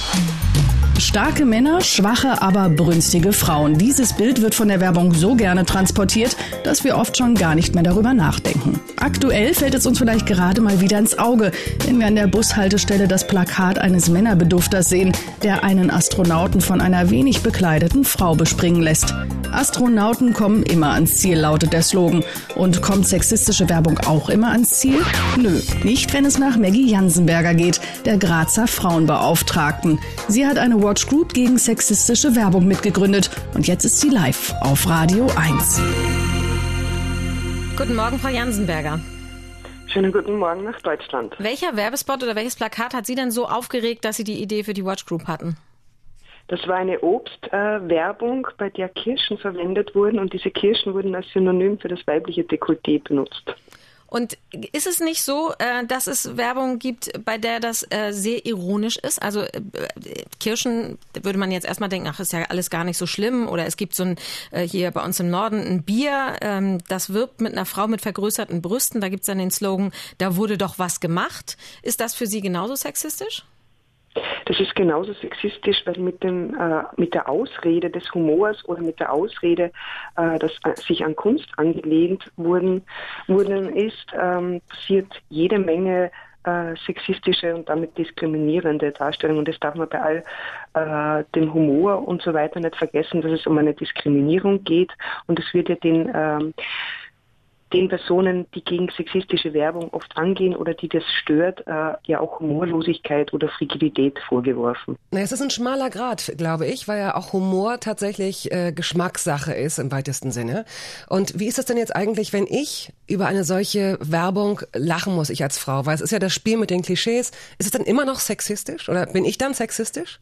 Starke Männer, schwache, aber brünstige Frauen. Dieses Bild wird von der Werbung so gerne transportiert, dass wir oft schon gar nicht mehr darüber nachdenken. Aktuell fällt es uns vielleicht gerade mal wieder ins Auge, wenn wir an der Bushaltestelle das Plakat eines Männerbedufters sehen, der einen Astronauten von einer wenig bekleideten Frau bespringen lässt. Astronauten kommen immer ans Ziel, lautet der Slogan. Und kommt sexistische Werbung auch immer ans Ziel? Nö, nicht, wenn es nach Maggie Jansenberger geht, der Grazer Frauenbeauftragten. Sie hat eine Watch Group gegen sexistische Werbung mitgegründet und jetzt ist sie live auf Radio 1. Guten Morgen, Frau Jansenberger. Schönen guten Morgen nach Deutschland. Welcher Werbespot oder welches Plakat hat Sie denn so aufgeregt, dass Sie die Idee für die Watch Group hatten? Das war eine Obstwerbung, bei der Kirschen verwendet wurden und diese Kirschen wurden als Synonym für das weibliche Dekolleté benutzt. Und ist es nicht so, dass es Werbung gibt, bei der das sehr ironisch ist? Also Kirschen, da würde man jetzt erstmal denken, ach, ist ja alles gar nicht so schlimm. Oder es gibt so ein, hier bei uns im Norden ein Bier, das wirbt mit einer Frau mit vergrößerten Brüsten. Da gibt es dann den Slogan, da wurde doch was gemacht. Ist das für Sie genauso sexistisch? Das ist genauso sexistisch, weil mit der Ausrede des Humors oder mit der Ausrede, dass sich an Kunst angelehnt worden ist, passiert jede Menge sexistische und damit diskriminierende Darstellungen. Und das darf man bei all dem Humor und so weiter nicht vergessen, dass es um eine Diskriminierung geht. Und es wird ja den Personen, die gegen sexistische Werbung oft angehen oder die das stört, ja auch Humorlosigkeit oder Frigidität vorgeworfen. Na, es ist ein schmaler Grat, glaube ich, weil ja auch Humor tatsächlich Geschmackssache ist im weitesten Sinne. Und wie ist es denn jetzt eigentlich, wenn ich über eine solche Werbung lachen muss, ich als Frau? Weil es ist ja das Spiel mit den Klischees. Ist es dann immer noch sexistisch oder bin ich dann sexistisch?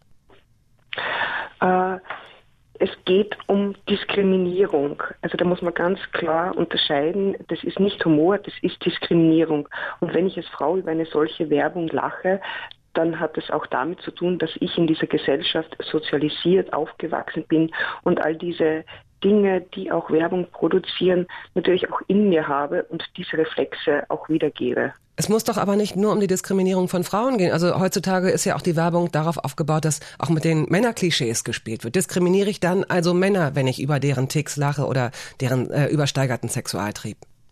Es geht um Diskriminierung. Also da muss man ganz klar unterscheiden, das ist nicht Humor, das ist Diskriminierung. Und wenn ich als Frau über eine solche Werbung lache, dann hat es auch damit zu tun, dass ich in dieser Gesellschaft sozialisiert aufgewachsen bin und all diese Dinge, die auch Werbung produzieren, natürlich auch in mir habe und diese Reflexe auch wiedergebe. Es muss doch aber nicht nur um die Diskriminierung von Frauen gehen. Also heutzutage ist ja auch die Werbung darauf aufgebaut, dass auch mit den Männerklischees gespielt wird. Diskriminiere ich dann also Männer, wenn ich über deren Ticks lache oder deren übersteigerten Sexualtrieb?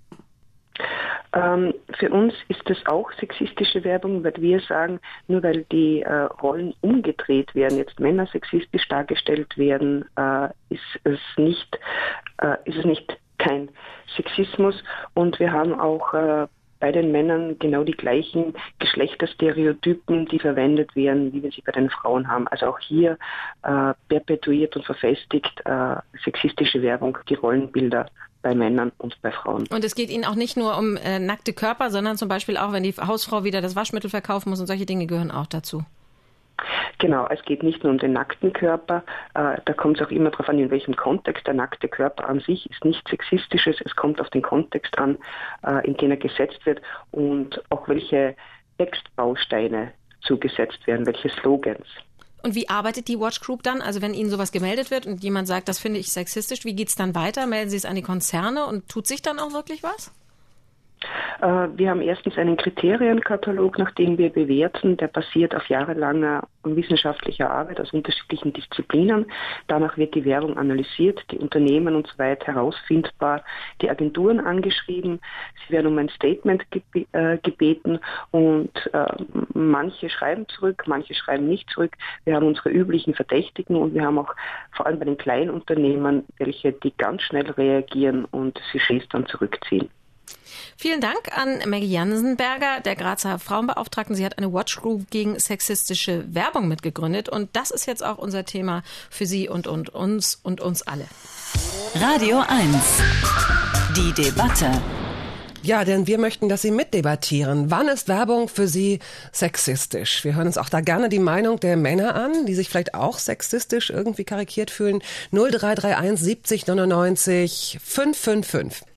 Für uns ist das auch sexistische Werbung, weil wir sagen, nur weil die Rollen umgedreht werden, jetzt Männer sexistisch dargestellt werden, ist es nicht kein Sexismus. Und wir haben auch bei den Männern genau die gleichen Geschlechterstereotypen, die verwendet werden, wie wir sie bei den Frauen haben. Also auch hier perpetuiert und verfestigt sexistische Werbung die Rollenbilder bei Männern und bei Frauen. Und es geht Ihnen auch nicht nur um nackte Körper, sondern zum Beispiel auch, wenn die Hausfrau wieder das Waschmittel verkaufen muss und solche Dinge gehören auch dazu. Genau, es geht nicht nur um den nackten Körper, da kommt es auch immer darauf an, in welchem Kontext. Der nackte Körper an sich ist nichts Sexistisches, es kommt auf den Kontext an, in den er gesetzt wird und auch welche Textbausteine zugesetzt werden, welche Slogans. Und wie arbeitet die Watch Group dann? Also wenn Ihnen sowas gemeldet wird und jemand sagt, das finde ich sexistisch, wie geht es dann weiter? Melden Sie es an die Konzerne und tut sich dann auch wirklich was? Wir haben erstens einen Kriterienkatalog, nach dem wir bewerten. Der basiert auf jahrelanger wissenschaftlicher Arbeit aus unterschiedlichen Disziplinen. Danach wird die Werbung analysiert, die Unternehmen und so weiter herausfindbar, die Agenturen angeschrieben. Sie werden um ein Statement gebeten und manche schreiben zurück, manche schreiben nicht zurück. Wir haben unsere üblichen Verdächtigen und wir haben auch vor allem bei den kleinen Unternehmen welche, die ganz schnell reagieren und Sujets dann zurückziehen. Vielen Dank an Maggie Jansenberger, der Grazer Frauenbeauftragten. Sie hat eine Watch Group gegen sexistische Werbung mitgegründet. Und das ist jetzt auch unser Thema für Sie und uns alle. Radio 1. Die Debatte. Ja, denn wir möchten, dass Sie mitdebattieren. Wann ist Werbung für Sie sexistisch? Wir hören uns auch da gerne die Meinung der Männer an, die sich vielleicht auch sexistisch irgendwie karikiert fühlen. 0331 70 99 555.